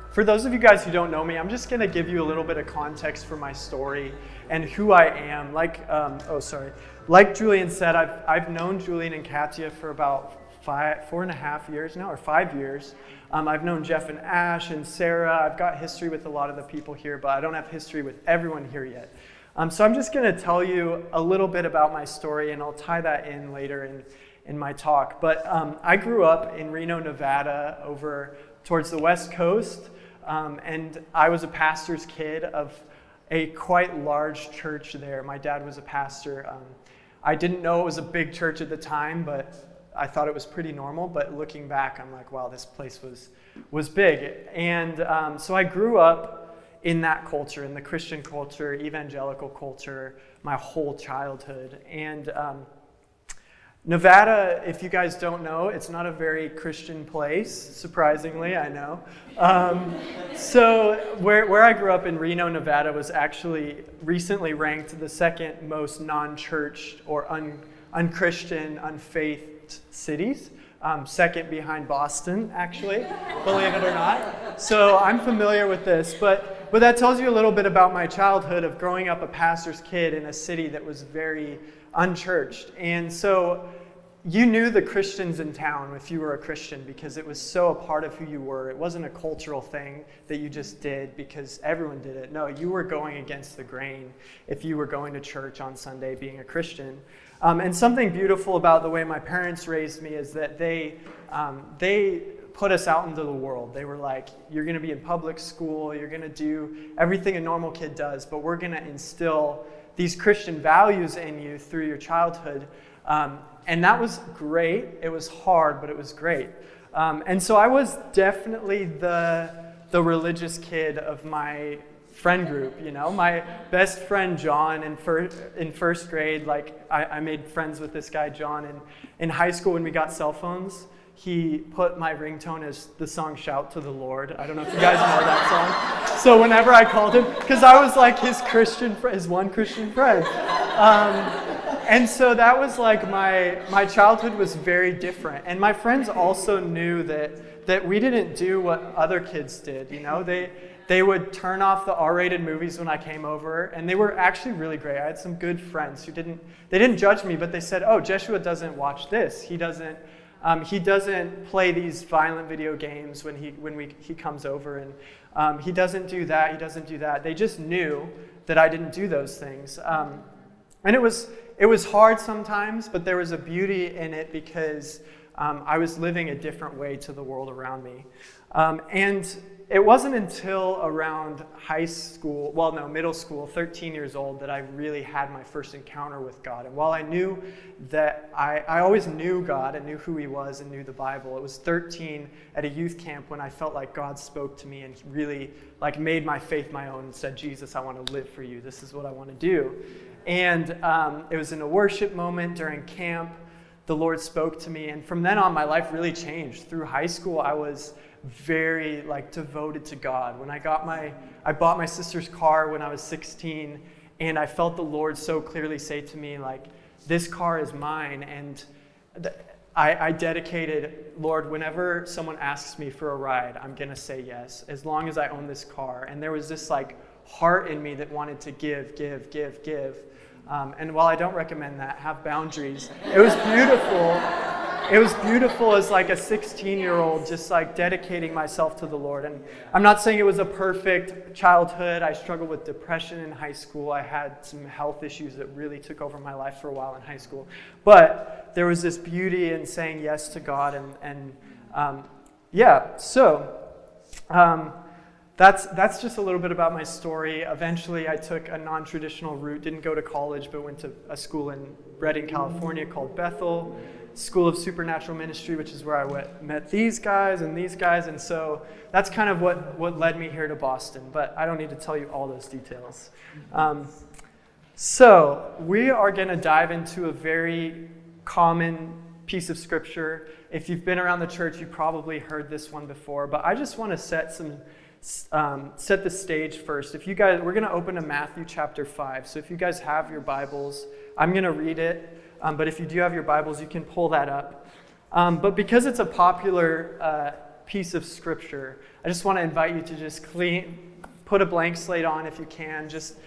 for those of you guys who don't know me, I'm just going to give you a little bit of context for my story and who I am. Like Julian said, I've known Julian and Katya for about 4.5 years now, or 5 years. I've known Jeff and Ash and Sarah. I've got history with a lot of the people here, but I don't have history with everyone here yet. So I'm just going to tell you a little bit about my story, and I'll tie that in later in my talk. But I grew up in Reno, Nevada, over towards the West Coast, and I was a pastor's kid of a quite large church there. My dad was a pastor. I didn't know it was a big church at the time, but I thought it was pretty normal. But looking back, I'm like, wow, this place was big. And so I grew up in that culture, in the Christian culture, evangelical culture, my whole childhood. And Nevada, if you guys don't know, it's not a very Christian place, surprisingly, I know. So where I grew up in Reno, Nevada was actually recently ranked the second most non-church or unchristian, unfaithed cities. Second behind Boston, actually, believe it or not. So I'm familiar with this, but that tells you a little bit about my childhood of growing up a pastor's kid in a city that was very unchurched. And so you knew the Christians in town if you were a Christian because it was so a part of who you were. It wasn't a cultural thing that you just did because everyone did it. No, you were going against the grain if you were going to church on Sunday being a Christian. And something beautiful about the way my parents raised me is that they put us out into the world. They were like, you're going to be in public school, you're going to do everything a normal kid does, but we're going to instill these Christian values in you through your childhood. And that was great. It was hard, but it was great. And so I was definitely the religious kid of my friend group, you know. My best friend John in first grade, like I made friends with this guy John. And in high school when we got cell phones, he put my ringtone as the song Shout to the Lord. I don't know if you guys know that song. So whenever I called him, because I was like his one Christian friend. And so that was like my childhood was very different. And my friends also knew that we didn't do what other kids did, you know. They would turn off the R-rated movies when I came over, and they were actually really great. I had some good friends who didn't judge me, but they said, "Oh, Jeshua doesn't watch this. He doesn't play these violent video games when he comes over, and he doesn't do that. He doesn't do that." They just knew that I didn't do those things, and it was hard sometimes, but there was a beauty in it because I was living a different way to the world around me, and it wasn't until around middle school, 13 years old, that I really had my first encounter with God. And while I knew that I always knew God and knew who he was and knew the Bible, it was 13 at a youth camp when I felt like God spoke to me and he really like made my faith my own and said, "Jesus, I want to live for you. This is what I want to do." And it was in a worship moment during camp. The Lord spoke to me, and from then on, my life really changed. Through high school, I was very devoted to God. When I bought my sister's car when I was 16, and I felt the Lord so clearly say to me, like, this car is mine. And I dedicated, Lord, whenever someone asks me for a ride, I'm going to say yes, as long as I own this car. And there was this heart in me that wanted to give. And while I don't recommend that, have boundaries. It was beautiful. It was beautiful as a 16-year-old just dedicating myself to the Lord. And I'm not saying it was a perfect childhood. I struggled with depression in high school. I had some health issues that really took over my life for a while in high school. But there was this beauty in saying yes to God. That's just a little bit about my story. Eventually, I took a non-traditional route, didn't go to college, but went to a school in Redding, California called Bethel School of Supernatural Ministry, which is where I met these guys, and so that's kind of what led me here to Boston, but I don't need to tell you all those details. So we are going to dive into a very common piece of scripture. If you've been around the church, you've probably heard this one before, but I just want to set the stage first. We're going to open to Matthew chapter 5. So if you guys have your Bibles, I'm going to read it. But if you do have your Bibles, you can pull that up. But because it's a popular piece of scripture, I just want to invite you to just put a blank slate on if you can.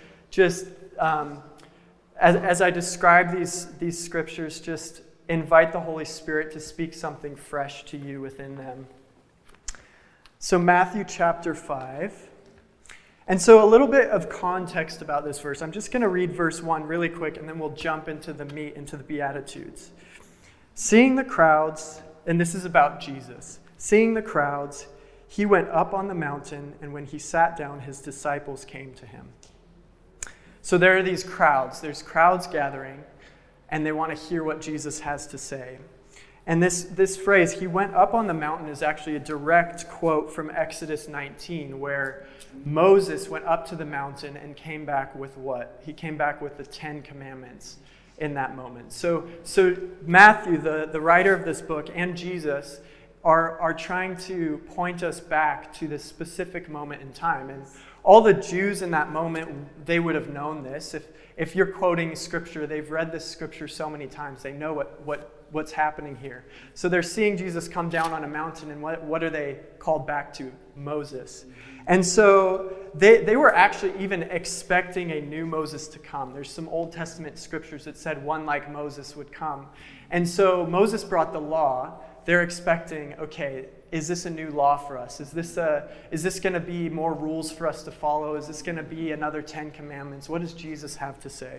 As I describe these scriptures, just invite the Holy Spirit to speak something fresh to you within them. So Matthew chapter 5. And so a little bit of context about this verse. I'm just going to read verse 1 really quick, and then we'll jump into the meat, into the Beatitudes. Seeing the crowds, and this is about Jesus. Seeing the crowds, he went up on the mountain, and when he sat down, his disciples came to him. So there are these crowds. There's crowds gathering, and they want to hear what Jesus has to say. And this phrase, he went up on the mountain, is actually a direct quote from Exodus 19, where Moses went up to the mountain and came back with what? He came back with the 10 Commandments in that moment. So Matthew, the writer of this book, and Jesus are trying to point us back to this specific moment in time. And all the Jews in that moment, they would have known this. If you're quoting scripture, they've read this scripture so many times. They know what's happening here. So they're seeing Jesus come down on a mountain, and what are they called back to? Moses. And so they were actually even expecting a new Moses to come. There's some Old Testament scriptures that said one like Moses would come. And so Moses brought the law. They're expecting, okay, is this a new law for us? Is this going to be more rules for us to follow? Is this going to be another 10 Commandments? What does Jesus have to say?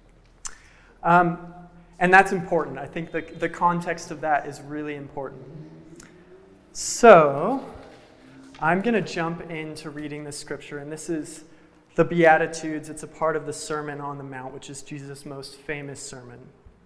And that's important. I think the context of that is really important. So I'm going to jump into reading the scripture, and this is the Beatitudes. It's a part of the Sermon on the Mount, which is Jesus' most famous sermon.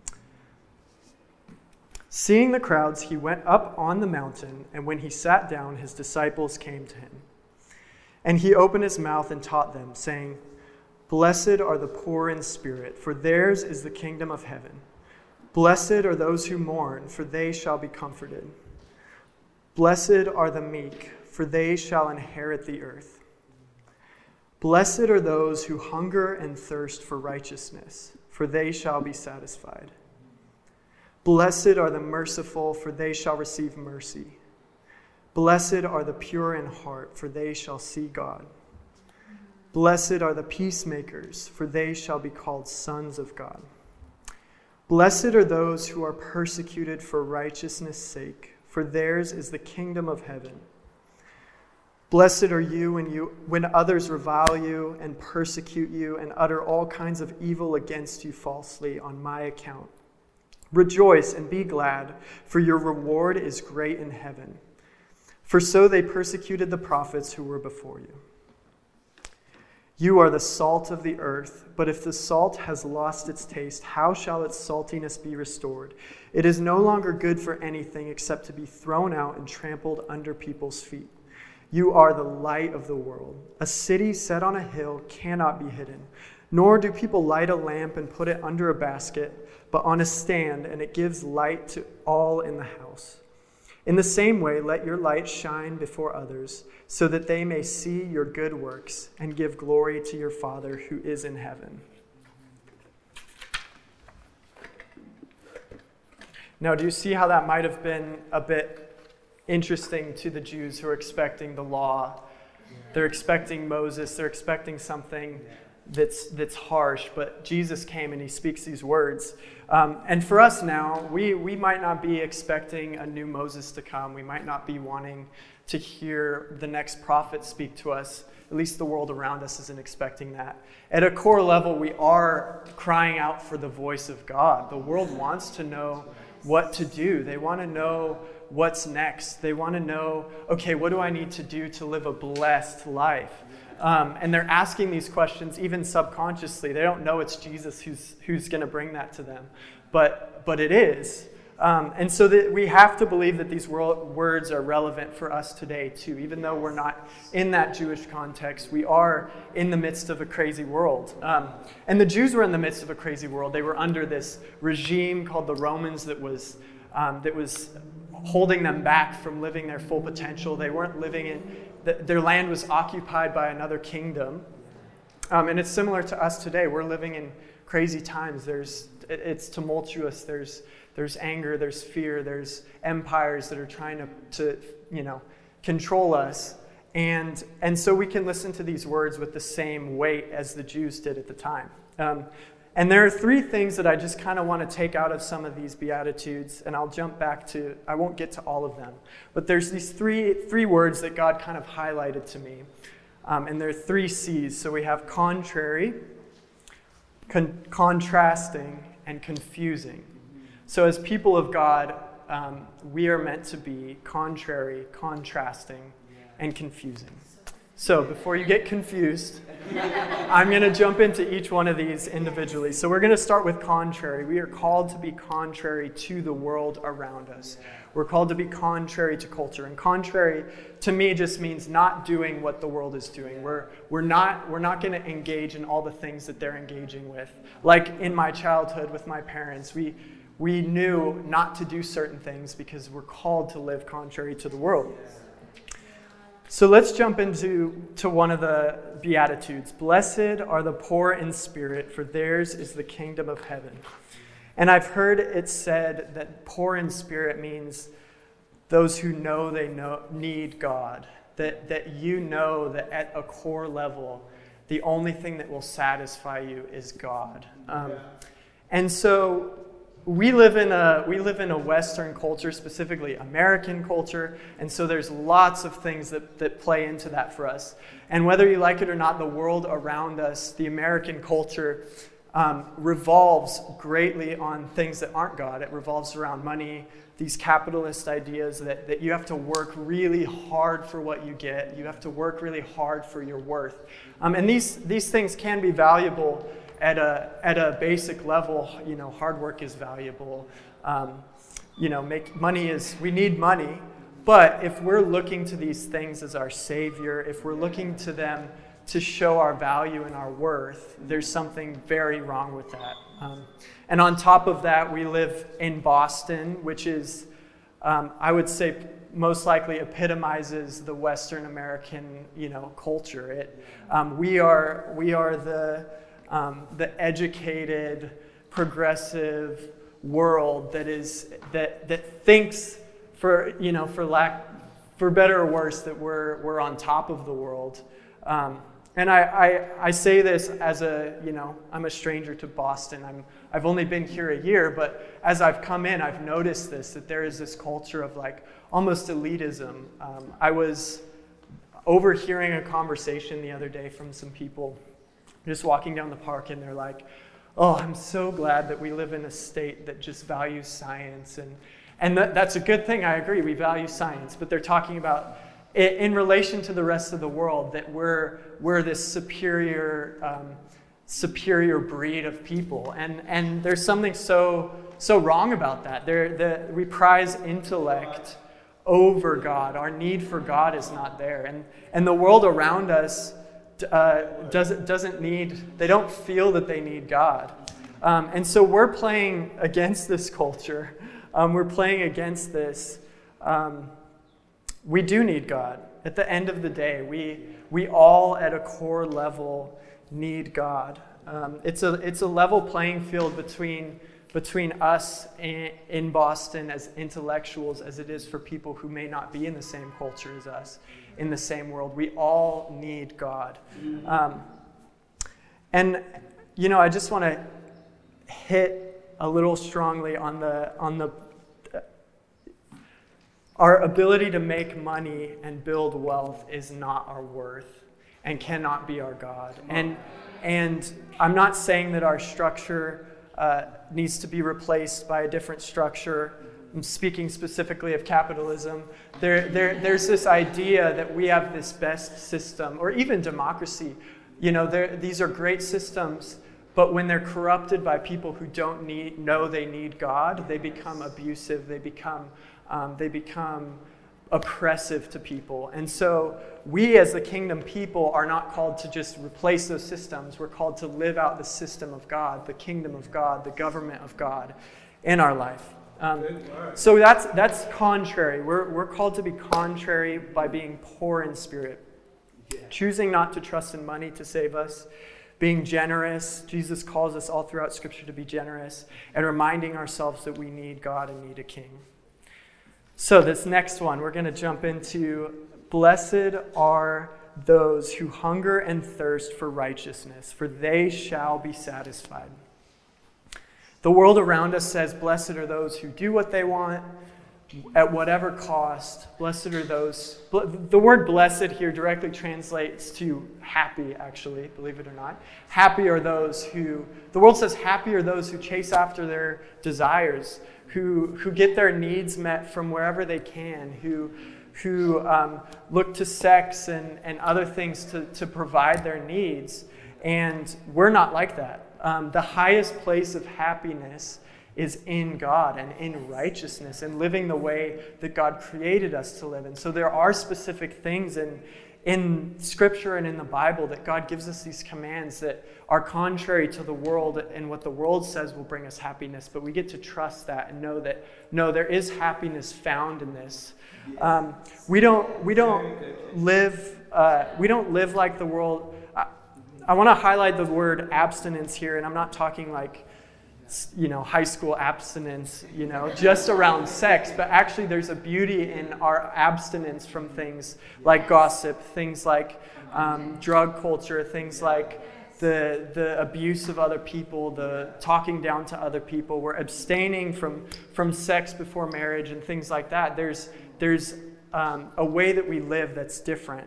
Seeing the crowds, he went up on the mountain, and when he sat down, his disciples came to him. And he opened his mouth and taught them, saying, "Blessed are the poor in spirit, for theirs is the kingdom of heaven. Blessed are those who mourn, for they shall be comforted. Blessed are the meek, for they shall inherit the earth. Blessed are those who hunger and thirst for righteousness, for they shall be satisfied. Blessed are the merciful, for they shall receive mercy. Blessed are the pure in heart, for they shall see God. Blessed are the peacemakers, for they shall be called sons of God. Blessed are those who are persecuted for righteousness' sake, for theirs is the kingdom of heaven. Blessed are you when others revile you and persecute you and utter all kinds of evil against you falsely on my account. Rejoice and be glad, for your reward is great in heaven. For so they persecuted the prophets who were before you. You are the salt of the earth, but if the salt has lost its taste, how shall its saltiness be restored? It is no longer good for anything except to be thrown out and trampled under people's feet. You are the light of the world. A city set on a hill cannot be hidden, nor do people light a lamp and put it under a basket, but on a stand, and it gives light to all in the house. In the same way, let your light shine before others, so that they may see your good works and give glory to your Father who is in heaven. Now, do you see how that might have been a bit interesting to the Jews who are expecting the law? They're expecting Moses, they're expecting something that's harsh, but Jesus came and he speaks these words. And for us now, we might not be expecting a new Moses to come. We might not be wanting to hear the next prophet speak to us. At least the world around us isn't expecting that. At a core level, we are crying out for the voice of God. The world wants to know what to do. They want to know what's next. They want to know, okay, what do I need to do to live a blessed life? And they're asking these questions even subconsciously. They don't know it's Jesus who's going to bring that to them, but it is. And so that we have to believe that these words are relevant for us today too. Even though we're not in that Jewish context, we are in the midst of a crazy world. And the Jews were in the midst of a crazy world. They were under this regime called the Romans that was holding them back from living their full potential. They weren't living in, their land was occupied by another kingdom. And it's similar to us today. We're living in crazy times. It's tumultuous. There's anger, there's fear, there's empires that are trying to control us. And so we can listen to these words with the same weight as the Jews did at the time. And there are three things that I just kind of want to take out of some of these Beatitudes, and I'll jump back to, I won't get to all of them, but there's these three words that God kind of highlighted to me. And they're 3 C's. So we have contrary, contrasting, and confusing. So as people of God, we are meant to be contrary, contrasting, and confusing. So before you get confused, I'm going to jump into each one of these individually. So we're going to start with contrary. We are called to be contrary to the world around us. We're called to be contrary to culture. And contrary to me just means not doing what the world is doing. We're not going to engage in all the things that they're engaging with. Like in my childhood with my parents, we knew not to do certain things because we're called to live contrary to the world. So let's jump into one of the Beatitudes. Blessed are the poor in spirit, for theirs is the kingdom of heaven. And I've heard it said that poor in spirit means those who know they need God. That you know that at a core level, the only thing that will satisfy you is God. And so we live in a Western culture, specifically American culture, and so there's lots of things that play into that for us. And whether you like it or not, the world around us, the American culture, revolves greatly on things that aren't God. It revolves around money, these capitalist ideas that you have to work really hard for what you get. You have to work really hard for your worth. And these things can be valuable at a basic level. Hard work is valuable. We need money. But if we're looking to these things as our savior, if we're looking to them to show our value and our worth, there's something very wrong with that. And on top of that, we live in Boston, which is, I would say, most likely epitomizes the Western American, culture. We are the educated, progressive world that thinks, for better or worse, that we're on top of the world. And I say this as I'm a stranger to Boston. I've only been here a year, but as I've come in, I've noticed that there is this culture of almost elitism. I was overhearing a conversation the other day from some people just walking down the park, and they're like, "Oh, I'm so glad that we live in a state that just values science." And that's a good thing. I agree, we value science, but they're talking about in relation to the rest of the world that we're this superior breed of people, and there's something so wrong about that. We prize intellect over God. Our need for God is not there, and the world around us doesn't need. They don't feel that they need God, and so we're playing against this culture. We're playing against this. We do need God. At the end of the day, we all at a core level need God. It's a level playing field between us in Boston as intellectuals as it is for people who may not be in the same culture as us, in the same world. We all need God. And I just want to hit a little strongly on the our ability to make money and build wealth is not our worth and cannot be our God. And I'm not saying that our structure needs to be replaced by a different structure. I'm speaking specifically of capitalism. There's this idea that we have this best system, or even democracy. These are great systems, but when they're corrupted by people who don't know they need God, they become abusive. They become oppressive to people. And so we as the kingdom people are not called to just replace those systems. We're called to live out the system of God, the kingdom of God, the government of God in our life. So that's contrary. We're called to be contrary by being poor in spirit, choosing not to trust in money to save us, being generous. Jesus calls us all throughout Scripture to be generous, and reminding ourselves that we need God and need a king. So this next one, we're going to jump into, blessed are those who hunger and thirst for righteousness, for they shall be satisfied. The world around us says, blessed are those who do what they want at whatever cost. Blessed are those. The word blessed here directly translates to happy, actually, believe it or not. Happy are those who, the world says happy are those who chase after their desires, who get their needs met from wherever they can, who look to sex and other things to provide their needs. And we're not like that. The highest place of happiness is in God and in righteousness and living the way that God created us to live. And so there are specific things in Scripture and in the Bible that God gives us these commands that are contrary to the world and what the world says will bring us happiness. But we get to trust that and know that, no, there is happiness found in this. We don't live like the world. I want to highlight the word abstinence here, and I'm not talking like, high school abstinence, just around sex, but actually there's a beauty in our abstinence from things like gossip, things like drug culture, things like the abuse of other people, the talking down to other people. We're abstaining from sex before marriage and things like that. There's a way that we live that's different.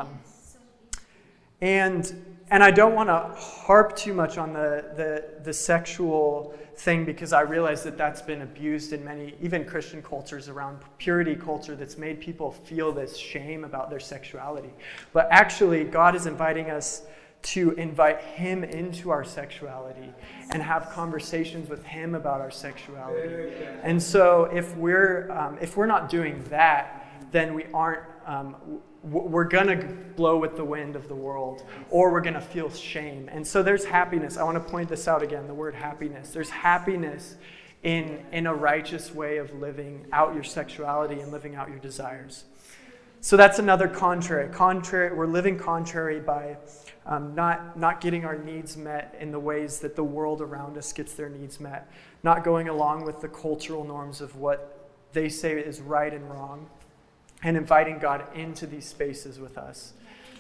And I don't want to harp too much on the sexual thing, because I realize that that's been abused in many, even Christian cultures, around purity culture, that's made people feel this shame about their sexuality. But actually, God is inviting us to invite Him into our sexuality and have conversations with Him about our sexuality. And so if we're not doing that, then we aren't. We're going to blow with the wind of the world, or we're going to feel shame. And so there's happiness. I want to point this out again, the word happiness. There's happiness in a righteous way of living out your sexuality and living out your desires. So that's another contrary. We're living contrary by not getting our needs met in the ways that the world around us gets their needs met, not going along with the cultural norms of what they say is right and wrong, and inviting God into these spaces with us.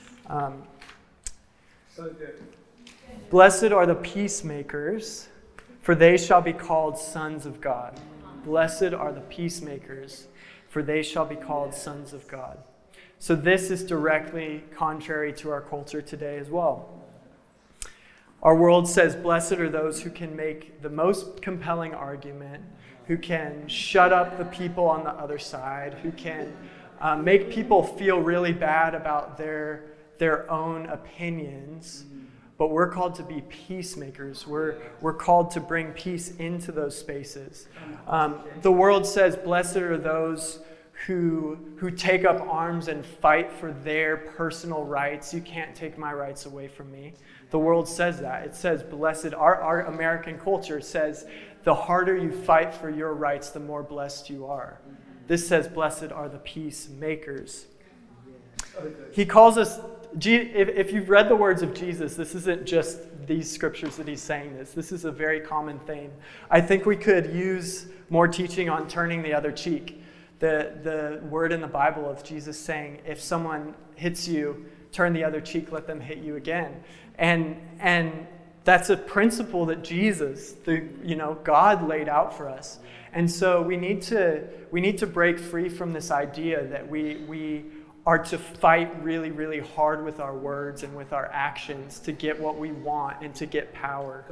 Blessed are the peacemakers, for they shall be called sons of God. Blessed are the peacemakers, for they shall be called sons of God. So this is directly contrary to our culture today as well. Our world says, blessed are those who can make the most compelling argument, who can shut up the people on the other side, who can make people feel really bad about their own opinions. But we're called to be peacemakers. We're called to bring peace into those spaces. The world says, blessed are those who take up arms and fight for their personal rights. You can't take my rights away from me. The world says that. It says, blessed. Our American culture says, the harder you fight for your rights, the more blessed you are. This says, blessed are the peacemakers. He calls us, if you've read the words of Jesus, this isn't just these scriptures that he's saying this. This is a very common theme. I think we could use more teaching on turning the other cheek. The word in the Bible of Jesus saying, if someone hits you, turn the other cheek, let them hit you again. And that's a principle that Jesus, God laid out for us. And so we need to break free from this idea that we are to fight really, really hard with our words and with our actions to get what we want and to get power.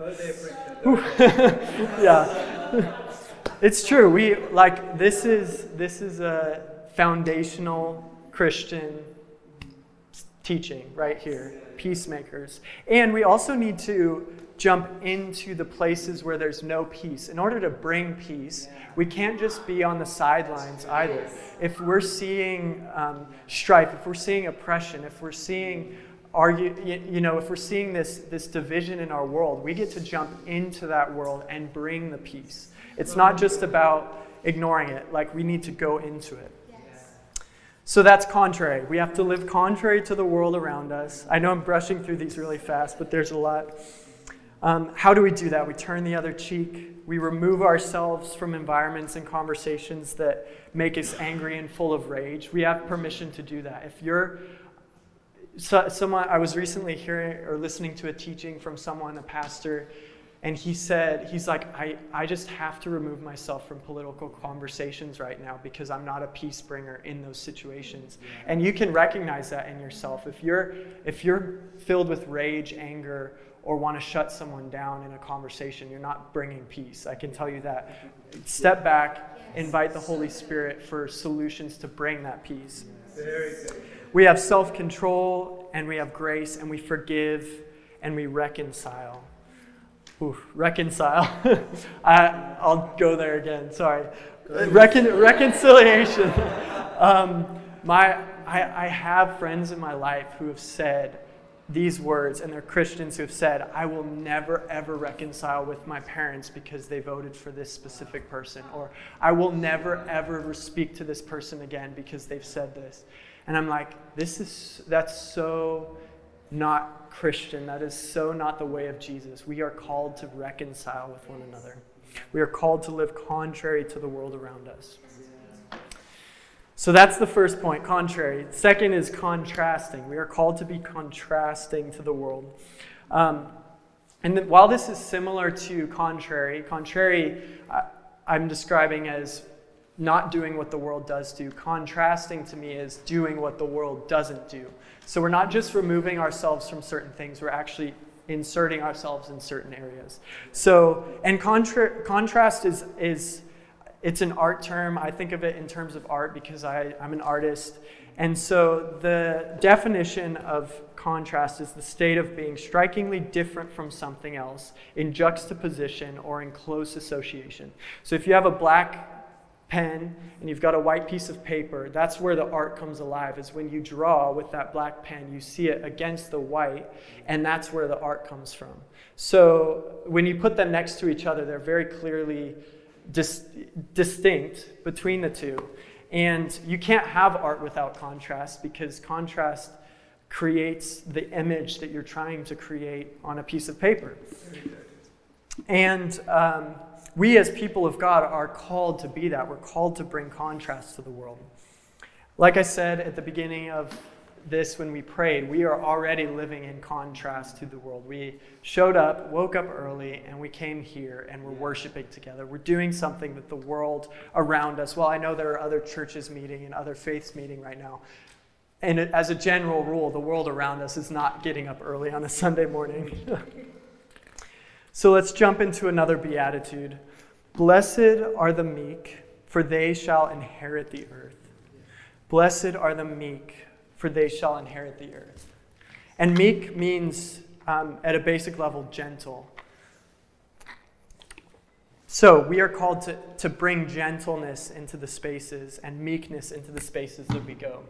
Yeah, it's true. This is a foundational Christian teaching right here. Peacemakers. And we also need to jump into the places where there's no peace. In order to bring peace, we can't just be on the sidelines either. If we're seeing strife, if we're seeing oppression, if we're seeing if we're seeing this division in our world, we get to jump into that world and bring the peace. It's not just about ignoring it. We need to go into it. So that's contrary. We have to live contrary to the world around us. I know I'm brushing through these really fast, but there's a lot. How do we do that? We turn the other cheek. We remove ourselves from environments and conversations that make us angry and full of rage. We have permission to do that. If you're someone, I was recently hearing or listening to a teaching from someone, a pastor, and he's like, I just have to remove myself from political conversations right now because I'm not a peace bringer in those situations. And you can recognize that in yourself. If you're filled with rage, anger, or want to shut someone down in a conversation, you're not bringing peace. I can tell you that. Step back, invite the Holy Spirit for solutions to bring that peace. Very good. We have self-control, and we have grace, and we forgive, and we reconcile. Ooh, reconcile. I'll go there again. Sorry. Reconciliation. I have friends in my life who have said these words, and they're Christians who have said, I will never, ever reconcile with my parents because they voted for this specific person, or I will never, ever speak to this person again because they've said this. And I'm like, that's so not Christian. That is so not the way of Jesus. We are called to reconcile with one another. We are called to live contrary to the world around us. So that's the first point, contrary. Second is contrasting. We are called to be contrasting to the world. While this is similar to contrary I'm describing as not doing what the world does do. Contrasting to me is doing what the world doesn't do. So we're not just removing ourselves from certain things, we're actually inserting ourselves in certain areas. So, and contrast is it's an art term. I think of it in terms of art because I'm an artist. And so the definition of contrast is the state of being strikingly different from something else in juxtaposition or in close association. So if you have a black pen and you've got a white piece of paper, that's where the art comes alive, is when you draw with that black pen, you see it against the white, and that's where the art comes from. So when you put them next to each other, they're very clearly distinct between the two. And you can't have art without contrast, because contrast creates the image that you're trying to create on a piece of paper. And we as people of God are called to be that. We're called to bring contrast to the world. Like I said at the beginning of this when we prayed, we are already living in contrast to the world. We showed up, woke up early, and we came here and we're worshiping together. We're doing something that the world around us, well, I know there are other churches meeting and other faiths meeting right now. And as a general rule, the world around us is not getting up early on a Sunday morning. So let's jump into another beatitude. Blessed are the meek, for they shall inherit the earth. Blessed are the meek, for they shall inherit the earth. And meek means, at a basic level, gentle. So we are called to bring gentleness into the spaces and meekness into the spaces that we go.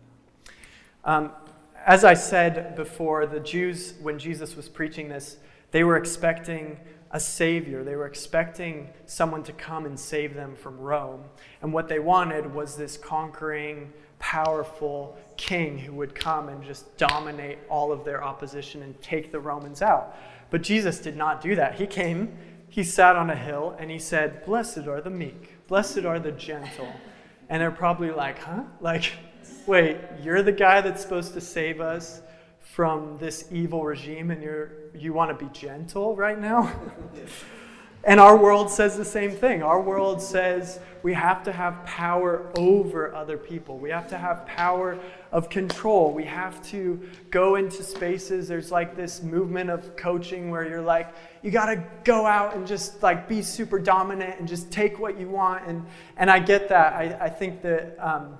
As I said before, the Jews, when Jesus was preaching this, they were expecting a savior. They were expecting someone to come and save them from Rome. And what they wanted was this conquering, powerful king who would come and just dominate all of their opposition and take the Romans out. But Jesus did not do that. He came, he sat on a hill, and he said, blessed are the meek, blessed are the gentle. And they're probably like, huh? Like, wait, you're the guy that's supposed to save us from this evil regime, and you want to be gentle right now? And our world says the same thing. Our world says we have to have power over other people. We have to have power of control. We have to go into spaces. There's like this movement of coaching where you're like, you got to go out and just like be super dominant and just take what you want. And I get that. I think that,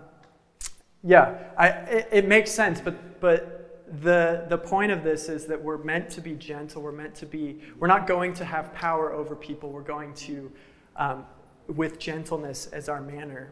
it makes sense. But the point of this is that we're meant to be gentle. We're not going to have power over people. We're going to, with gentleness as our manner.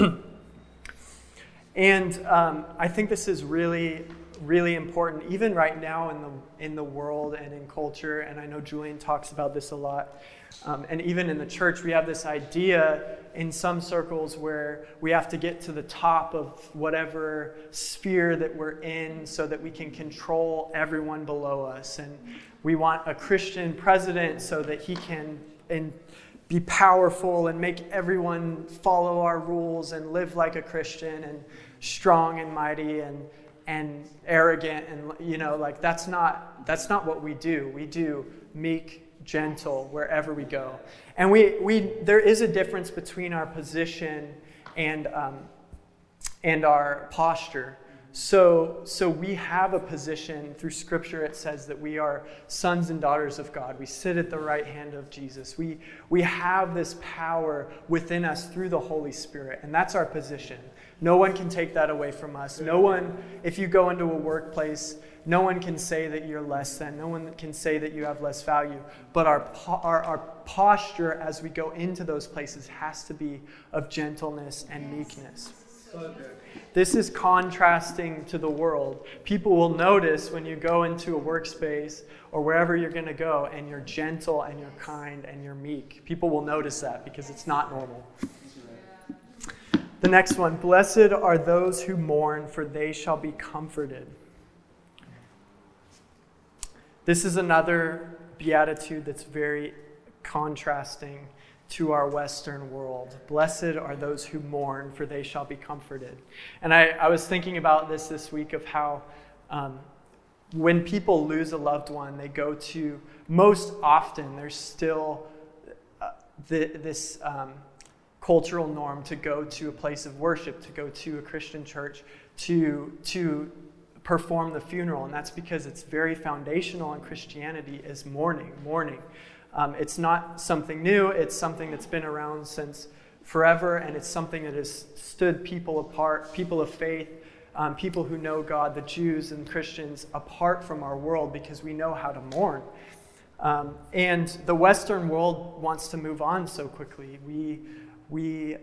And I think this is really, really important, even right now in the world and in culture. And I know Julian talks about this a lot. And even in the church, we have this idea in some circles where we have to get to the top of whatever sphere that we're in so that we can control everyone below us. And we want a Christian president so that he can be powerful and make everyone follow our rules and live like a Christian and strong and mighty and arrogant. And like that's not what we do. We do meek, gentle wherever we go. And there is a difference between our position and our posture. So we have a position through Scripture. It says that we are sons and daughters of God. We sit at the right hand of Jesus. We have this power within us through the Holy Spirit, and that's our position. No one can take that away from us. No one, if you go into a workplace, no one can say that you're less than. No one can say that you have less value. But our posture as we go into those places has to be of gentleness and meekness. This is contrasting to the world. People will notice when you go into a workspace or wherever you're going to go and you're gentle and you're kind and you're meek. People will notice that because it's not normal. The next one, blessed are those who mourn, for they shall be comforted. This is another beatitude that's very contrasting to our Western world. Blessed are those who mourn, for they shall be comforted. And I was thinking about this week of how when people lose a loved one, they go to, most often there's still this cultural norm to go to a place of worship, to go to a Christian church, to perform the funeral. And that's because it's very foundational in Christianity is mourning. It's not something new. It's something that's been around since forever, and it's something that has stood people apart, people of faith, people who know God, the Jews and Christians, apart from our world because we know how to mourn. And the Western world wants to move on so quickly. We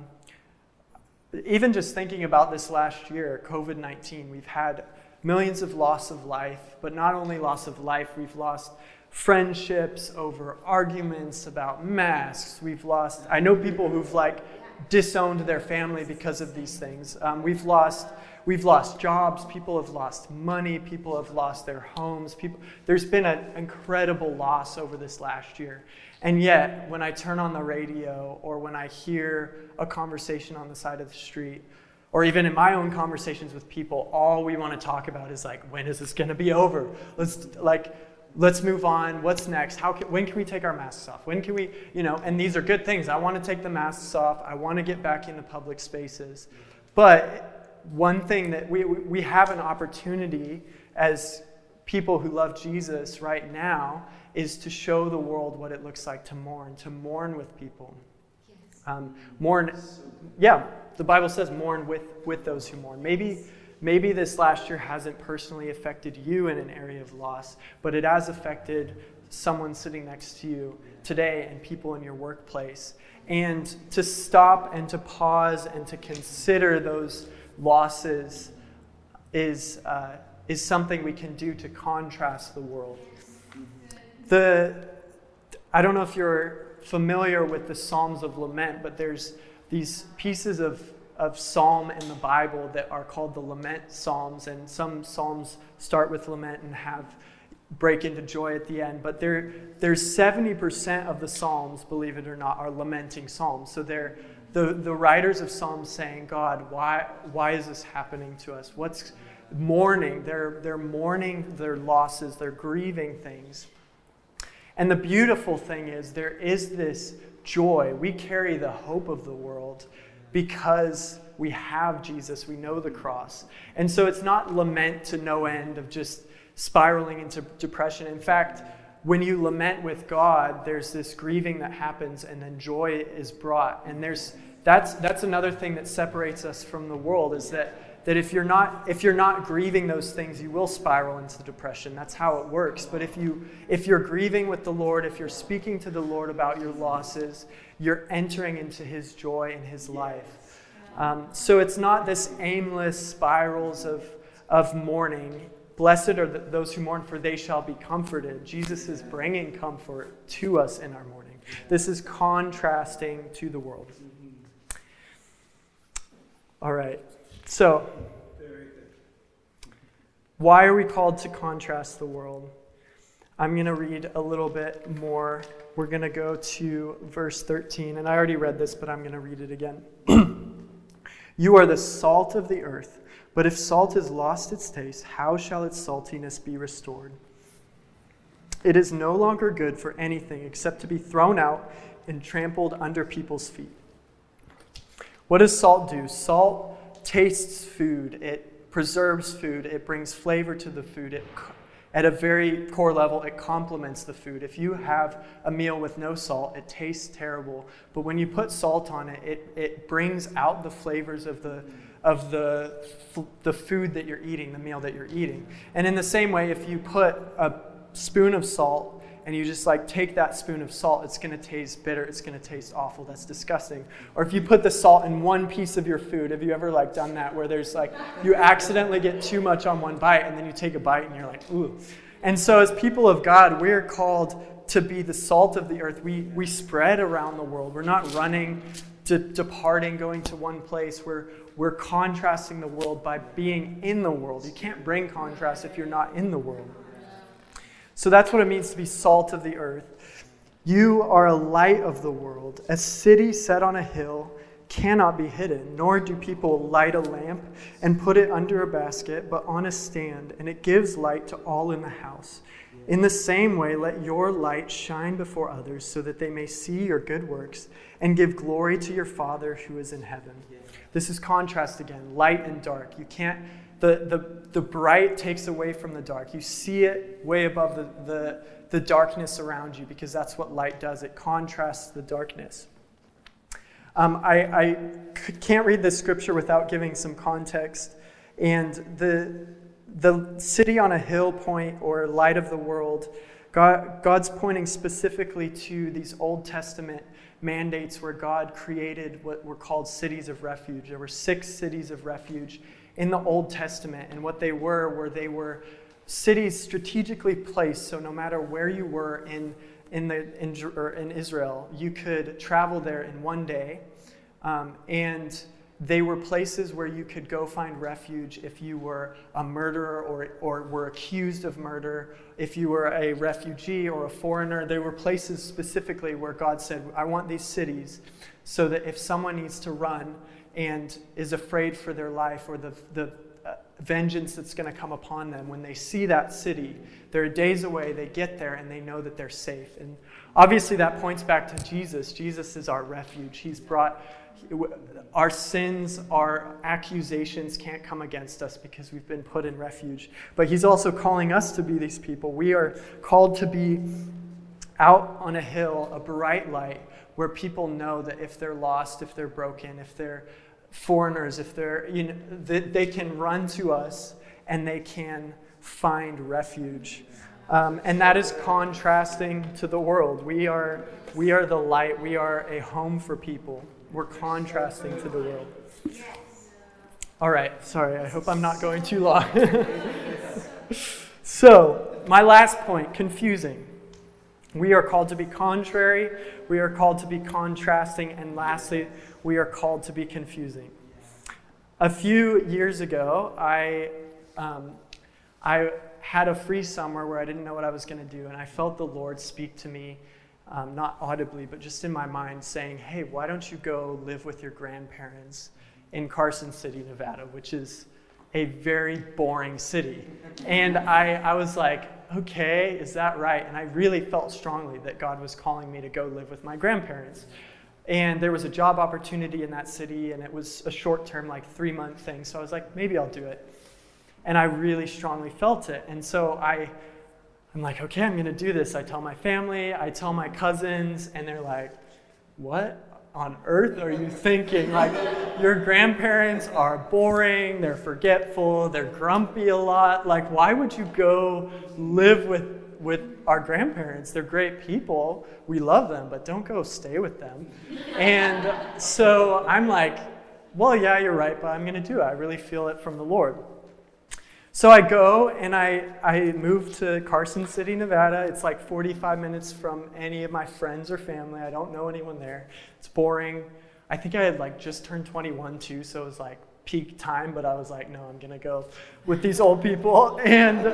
even just thinking about this last year, COVID-19, we've had millions of loss of life, but not only loss of life, we've lost friendships over arguments about masks. I know people who've disowned their family because of these things. We've lost jobs. People have lost money. People have lost their homes. There's been an incredible loss over this last year. And yet, when I turn on the radio or when I hear a conversation on the side of the street, or even in my own conversations with people, all we want to talk about is when is this going to be over? Let's move on. What's next? When can we take our masks off? When can we, and these are good things. I want to take the masks off. I want to get back into public spaces. But one thing that we have an opportunity as people who love Jesus right now is to show the world what it looks like to mourn with people. The Bible says mourn with those who mourn. Maybe this last year hasn't personally affected you in an area of loss, but it has affected someone sitting next to you today and people in your workplace. And to stop and to pause and to consider those losses is something we can do to contrast the world. I don't know if you're familiar with the Psalms of Lament, but there's these pieces of psalm in the Bible that are called the lament psalms, and some psalms start with lament and break into joy at the end. But there's 70% of the psalms, believe it or not, are lamenting psalms. So they're the writers of psalms saying, God, why is this happening to us? What's mourning? They're mourning their losses. They're grieving things. And the beautiful thing is there is this joy. We carry the hope of the world because we have Jesus. We know the cross. And so it's not lament to no end of just spiraling into depression. In fact, when you lament with God, there's this grieving that happens and then joy is brought. And that's another thing that separates us from the world, is that if you're not grieving those things, you will spiral into depression. That's how it works. But if you're grieving with the Lord, if you're speaking to the Lord about your losses, you're entering into His joy and His life. So it's not this aimless spirals of mourning. Blessed are those who mourn, for they shall be comforted. Jesus is bringing comfort to us in our mourning. This is contrasting to the world. All right. So, why are we called to contrast the world? I'm going to read a little bit more. We're going to go to verse 13, and I already read this, but I'm going to read it again. You are the salt of the earth, but if salt has lost its taste, how shall its saltiness be restored? It is no longer good for anything except to be thrown out and trampled under people's feet. What does salt do? Salt tastes food. It preserves food. It brings flavor to the food. At a very core level, it complements the food. If you have a meal with no salt, it tastes terrible. But when you put salt on it, it brings out the flavors of the food that you're eating, the meal that you're eating. And in the same way, if you put a spoon of salt and you just take that spoon of salt, it's going to taste bitter. It's going to taste awful. That's disgusting. Or if you put the salt in one piece of your food, have you ever done that where there's you accidentally get too much on one bite and then you take a bite and you're like, ooh. And so as people of God, we're called to be the salt of the earth. We spread around the world. We're not running, departing, going to one place. We're contrasting the world by being in the world. You can't bring contrast if you're not in the world. So that's what it means to be salt of the earth. You are a light of the world. A city set on a hill cannot be hidden, nor do people light a lamp and put it under a basket, but on a stand, and it gives light to all in the house. In the same way, let your light shine before others so that they may see your good works and give glory to your Father who is in heaven. This is contrast again, light and dark. You can't The bright takes away from the dark. You see it way above the darkness around you because that's what light does. It contrasts the darkness. I can't read this scripture without giving some context. And the city on a hill point or light of the world, God's pointing specifically to these Old Testament mandates where God created what were called cities of refuge. There were 6 cities of refuge in the Old Testament, and what they were cities strategically placed, so no matter where you were in Israel, you could travel there in one day, and they were places where you could go find refuge if you were a murderer or were accused of murder, if you were a refugee or a foreigner. They were places specifically where God said, I want these cities so that if someone needs to run and is afraid for their life or the vengeance that's going to come upon them, when they see that city, they're days away, they get there, and they know that they're safe. And obviously that points back to Jesus. Jesus is our refuge. He's brought our sins, our accusations can't come against us because we've been put in refuge. But he's also calling us to be these people. We are called to be out on a hill, a bright light, where people know that if they're lost, if they're broken, if they're foreigners, if they're, they can run to us and they can find refuge. And that is contrasting to the world. We are the light. We are a home for people. We're contrasting to the world. All right. Sorry. I hope I'm not going too long. So, my last point, confusing. We are called to be contrary. We are called to be contrasting. And lastly, we are called to be confusing. A few years ago, I had a free summer where I didn't know what I was going to do. And I felt the Lord speak to me, not audibly, but just in my mind, saying, hey, why don't you go live with your grandparents in Carson City, Nevada, which is a very boring city. And I was like, okay, is that right? And I really felt strongly that God was calling me to go live with my grandparents. And there was a job opportunity in that city, and it was a short-term, 3-month thing. So I was like, maybe I'll do it. And I really strongly felt it. And so I'm like, okay, I'm going to do this. I tell my family, I tell my cousins, and they're like, what on earth are you thinking? Your grandparents are boring, they're forgetful, they're grumpy a lot. Why would you go live with our grandparents? They're great people. We love them, but don't go stay with them. And so I'm like, well, yeah, you're right, but I'm going to do it. I really feel it from the Lord. So I go and I move to Carson City, Nevada. It's 45 minutes from any of my friends or family. I don't know anyone there. It's boring. I think I had just turned 21 too, so it was peak time, but I was like, no, I'm going to go with these old people. And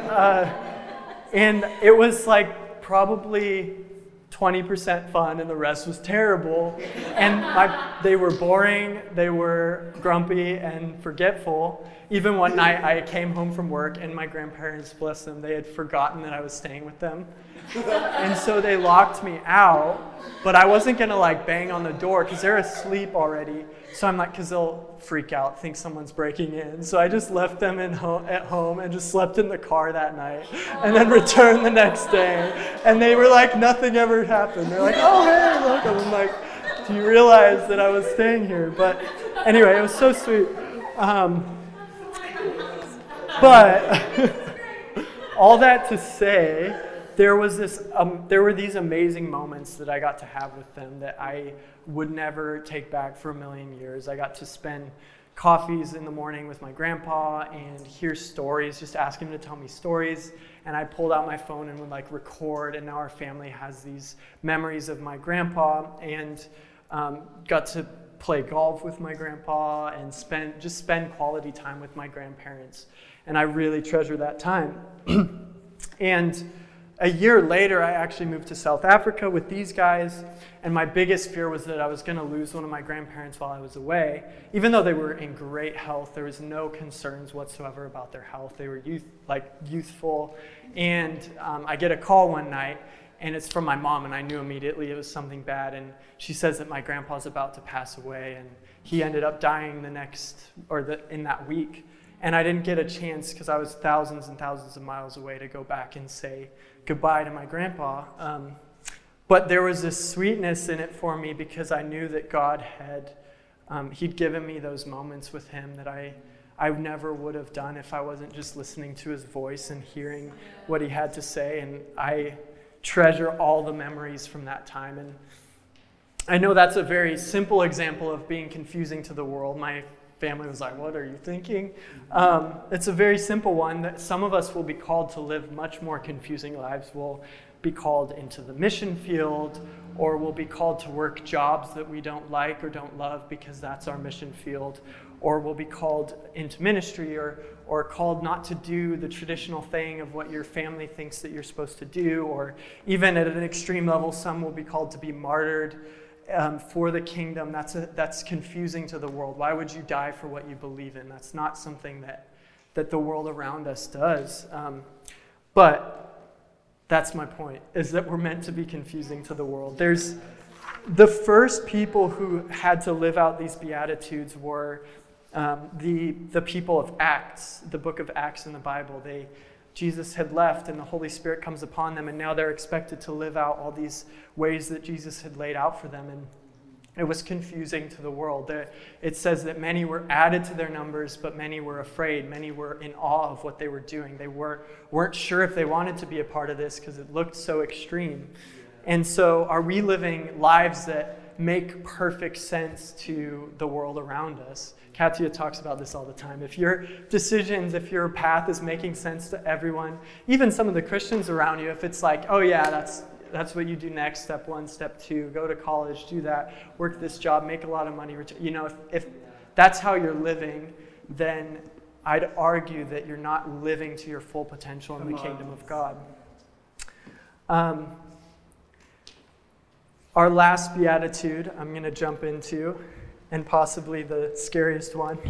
it was like probably 20% fun and the rest was terrible. And they were boring, they were grumpy and forgetful. Even one night I came home from work and my grandparents, bless them, they had forgotten that I was staying with them. And so they locked me out, but I wasn't going to like bang on the door because they're asleep already. So I'm like, because they'll freak out, think someone's breaking in. So I just left them at home and just slept in the car that night and then returned the next day. And they were like, nothing ever happened. They're like, oh, hey, look. And I'm like, do you realize that I was staying here? But anyway, it was so sweet. But all that to say, there were these amazing moments that I got to have with them that I would never take back for a million years. I got to spend coffees in the morning with my grandpa and hear stories, just ask him to tell me stories. And I pulled out my phone and would like record, and now our family has these memories of my grandpa, and got to play golf with my grandpa and spend quality time with my grandparents. And I really treasure that time. And a year later, I actually moved to South Africa with these guys, and my biggest fear was that I was going to lose one of my grandparents while I was away. Even though they were in great health, there was no concerns whatsoever about their health. They were youthful, and I get a call one night, and it's from my mom, and I knew immediately it was something bad, and she says that my grandpa's about to pass away, and he ended up dying in that week. And I didn't get a chance because I was thousands and thousands of miles away to go back and say goodbye to my grandpa. But there was this sweetness in it for me because I knew that God he'd given me those moments with him that I never would have done if I wasn't just listening to his voice and hearing what he had to say. And I treasure all the memories from that time. And I know that's a very simple example of being confusing to the world. My family was like, what are you thinking? It's a very simple one that some of us will be called to live much more confusing lives. We'll be called into the mission field, or we'll be called to work jobs that we don't like or don't love because that's our mission field, or we'll be called into ministry or called not to do the traditional thing of what your family thinks that you're supposed to do, or even at an extreme level, some will be called to be martyred for the kingdom. That's confusing to the world. Why would you die for what you believe in? That's not something that the world around us does. But that's my point, is that we're meant to be confusing to the world. There's the first people who had to live out these Beatitudes were the people of Acts, the book of Acts in the Bible. Jesus had left and the Holy Spirit comes upon them, and now they're expected to live out all these ways that Jesus had laid out for them. And it was confusing to the world. It says that many were added to their numbers, but many were afraid. Many were in awe of what they were doing. They weren't sure if they wanted to be a part of this because it looked so extreme. And so are we living lives that make perfect sense to the world around us? Katia talks about this all the time. If your decisions, if your path is making sense to everyone, even some of the Christians around you, if it's like, oh yeah, that's what you do next, step 1, step 2, go to college, do that, work this job, make a lot of money, if that's how you're living, then I'd argue that you're not living to your full potential in the kingdom of God. Our last beatitude I'm going to jump into, and possibly the scariest one.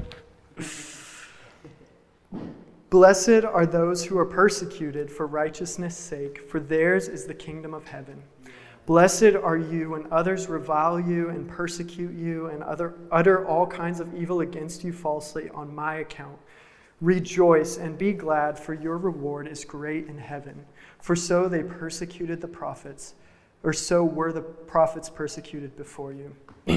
Blessed are those who are persecuted for righteousness' sake, for theirs is the kingdom of heaven. Blessed are you when others revile you and persecute you and utter all kinds of evil against you falsely on my account. Rejoice and be glad, for your reward is great in heaven. For so they persecuted the prophets, or so were the prophets persecuted before you.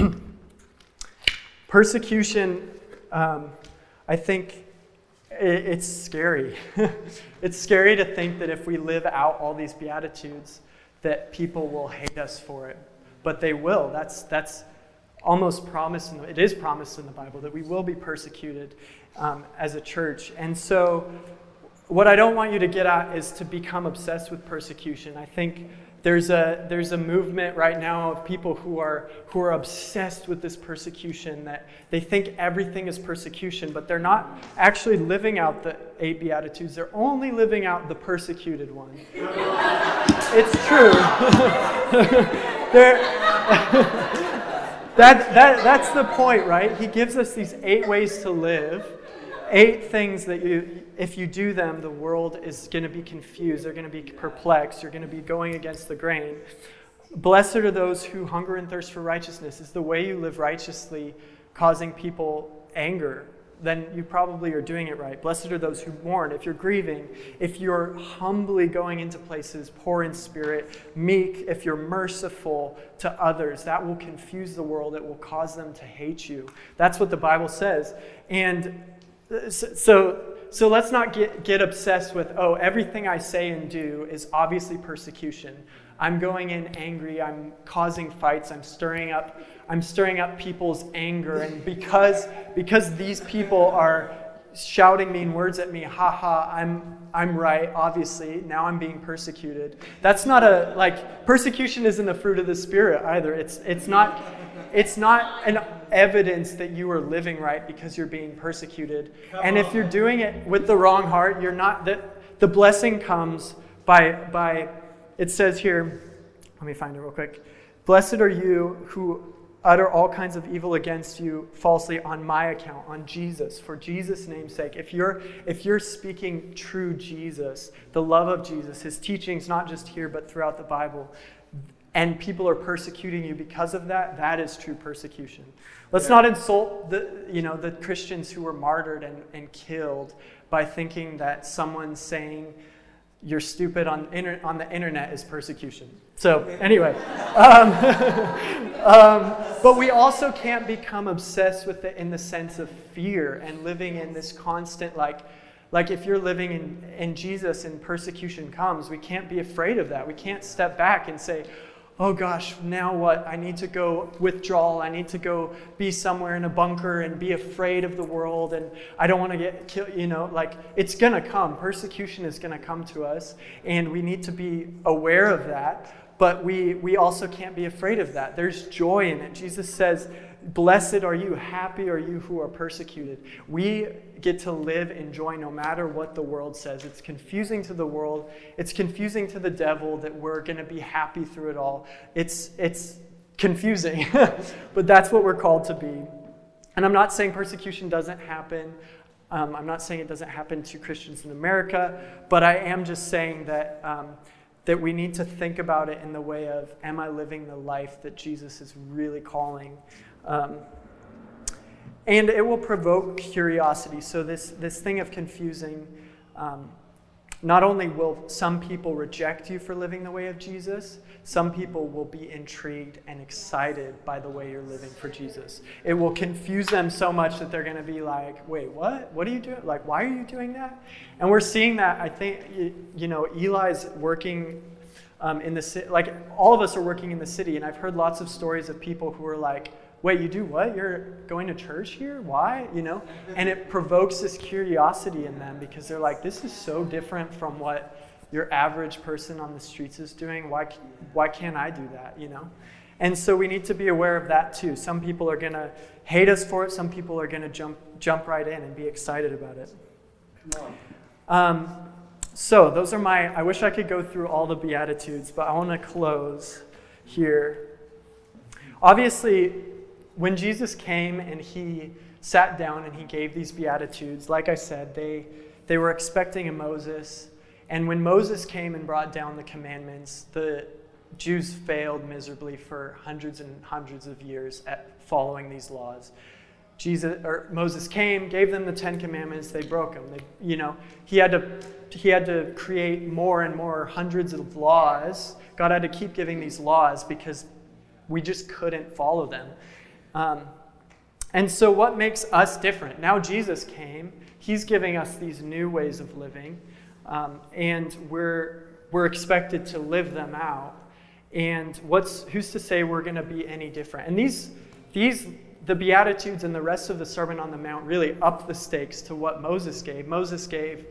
Persecution, I think it's scary. It's scary to think that if we live out all these Beatitudes, that people will hate us for it. But they will. That's almost promised. It is promised in the Bible that we will be persecuted as a church. And so what I don't want you to get at is to become obsessed with persecution. I think There's a movement right now of people who are obsessed with this persecution, that they think everything is persecution, but they're not actually living out the 8 Beatitudes. They're only living out the persecuted one. It's true. That's the point, right? He gives us these 8 ways to live. 8 things that if you do them, the world is going to be confused. They're going to be perplexed. You're going to be going against the grain. Blessed are those who hunger and thirst for righteousness. Is the way you live righteously causing people anger? Then you probably are doing it right. Blessed are those who mourn. If you're grieving, if you're humbly going into places, poor in spirit, meek, if you're merciful to others, that will confuse the world. It will cause them to hate you. That's what the Bible says. And so let's not get obsessed with, everything I say and do is obviously persecution. I'm going in angry, I'm causing fights, I'm stirring up people's anger, and because these people are shouting mean words at me, I'm right, obviously, now I'm being persecuted. That's not persecution isn't a fruit of the Spirit either. It's not an evidence that you are living right because you're being persecuted. And if you're doing it with the wrong heart, you're not. The blessing comes by it says here, let me find it real quick. Blessed are you who utter all kinds of evil against you falsely on my account, on Jesus, for Jesus' name's sake. If you're speaking true Jesus, the love of Jesus, his teachings, not just here but throughout the Bible, and people are persecuting you because of that, that is true persecution. Let's not insult the Christians who were martyred and killed by thinking that someone saying you're stupid on the internet is persecution. So anyway, but we also can't become obsessed with it in the sense of fear and living in this constant like if you're living in Jesus and persecution comes, we can't be afraid of that. We can't step back and say, oh gosh, now what? I need to go withdraw. I need to go be somewhere in a bunker and be afraid of the world, and I don't want to get killed. It's going to come. Persecution is going to come to us, and we need to be aware of that, but we also can't be afraid of that. There's joy in it. Jesus says, blessed are you, happy are you who are persecuted. We get to live in joy no matter what the world says. It's confusing to the world. It's confusing to the devil that we're going to be happy through it all. It's confusing, but that's what we're called to be. And I'm not saying persecution doesn't happen. I'm not saying it doesn't happen to Christians in America, but I am just saying that that we need to think about it in the way of, am I living the life that Jesus is really calling? And it will provoke curiosity. So this thing of confusing, not only will some people reject you for living the way of Jesus, some people will be intrigued and excited by the way you're living for Jesus. It will confuse them so much that they're going to be like, wait, what? What are you doing? Why are you doing that? And we're seeing that, I think, Eli's working in the city. All of us are working in the city, and I've heard lots of stories of people who are like, wait, you do what? You're going to church here? Why? And it provokes this curiosity in them because they're like, this is so different from what your average person on the streets is doing. Why can't I do that? And so we need to be aware of that too. Some people are going to hate us for it. Some people are going to jump right in and be excited about it. Come on. So those are I wish I could go through all the Beatitudes, but I want to close here. Obviously, when Jesus came and he sat down and he gave these Beatitudes, like I said, they were expecting a Moses. And when Moses came and brought down the commandments, the Jews failed miserably for hundreds and hundreds of years at following these laws. Moses came, gave them the 10 Commandments, they broke them. He had to create more and more hundreds of laws. God had to keep giving these laws because we just couldn't follow them. And so what makes us different? Now Jesus came, he's giving us these new ways of living, and we're expected to live them out. And who's to say we're going to be any different? And the Beatitudes and the rest of the Sermon on the Mount really up the stakes to what Moses gave. Moses gave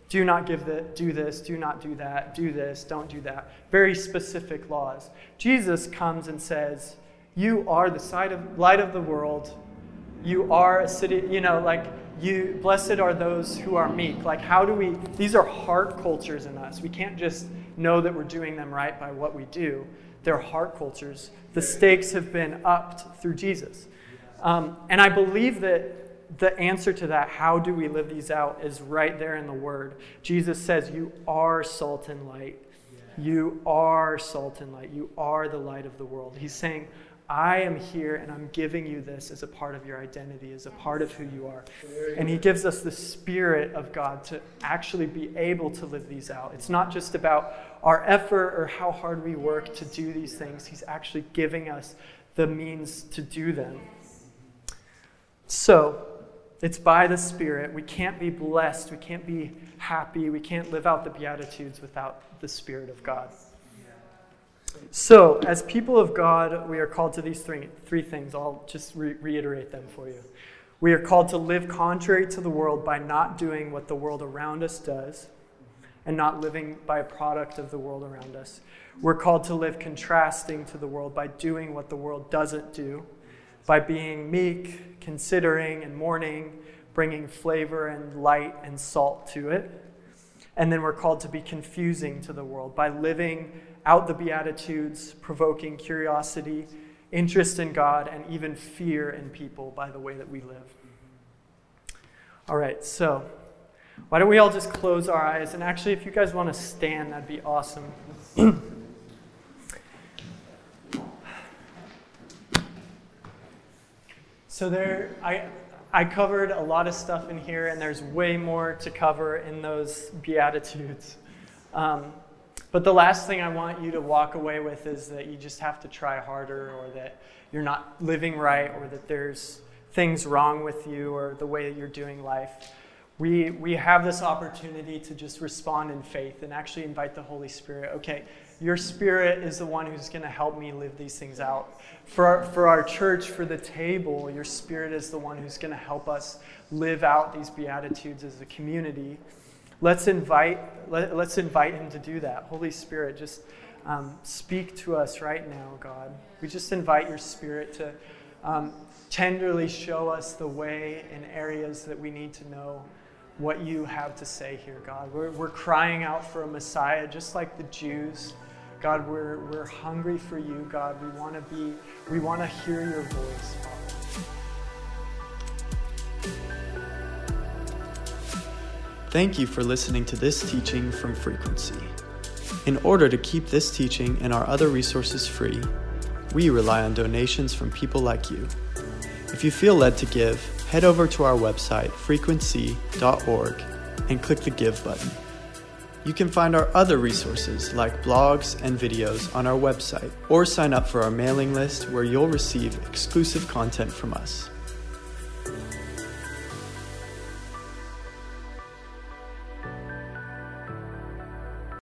Do not do this, do not do that, do this, don't do that. Very specific laws. Jesus comes and says, you are the light of the world. You are a city, blessed are those who are meek. Like, these are heart cultures in us. We can't just know that we're doing them right by what we do. They're heart cultures. The stakes have been upped through Jesus. And I believe that the answer to that, how do we live these out, is right there in the Word. Jesus says, you are salt and light. You are salt and light. You are the light of the world. He's saying, I am here and I'm giving you this as a part of your identity, as a part of who you are. And he gives us the Spirit of God to actually be able to live these out. It's not just about our effort or how hard we work to do these things. He's actually giving us the means to do them. So, it's by the Spirit. We can't be blessed. We can't be happy. We can't live out the Beatitudes without the Spirit of God. So, as people of God, we are called to these three things. I'll just reiterate them for you. We are called to live contrary to the world by not doing what the world around us does and not living by a product of the world around us. We're called to live contrasting to the world by doing what the world doesn't do, by being meek, considering and mourning, bringing flavor and light and salt to it. And then we're called to be confusing to the world by living out the Beatitudes, provoking curiosity, interest in God, and even fear in people by the way that we live. All right, so why don't we all just close our eyes? And actually, if you guys want to stand, that'd be awesome. So I covered a lot of stuff in here, and there's way more to cover in those Beatitudes. But the last thing I want you to walk away with is that you just have to try harder, or that you're not living right, or that there's things wrong with you or the way that you're doing life. We have this opportunity to just respond in faith and actually invite the Holy Spirit. Okay, your Spirit is the one who's going to help me live these things out. For our church, for the table, your Spirit is the one who's going to help us live out these Beatitudes as a community. Let's invite him to do that. Holy Spirit, just speak to us right now, God. We just invite your Spirit to tenderly show us the way in areas that we need to know what you have to say here, God. We're crying out for a Messiah, just like the Jews. God, we're hungry for you, God. We want to hear your voice, Father. Thank you for listening to this teaching from Frequency. In order to keep this teaching and our other resources free, we rely on donations from people like you. If you feel led to give, head over to our website, frequency.org, and click the Give button. You can find our other resources like blogs and videos on our website, or sign up for our mailing list where you'll receive exclusive content from us.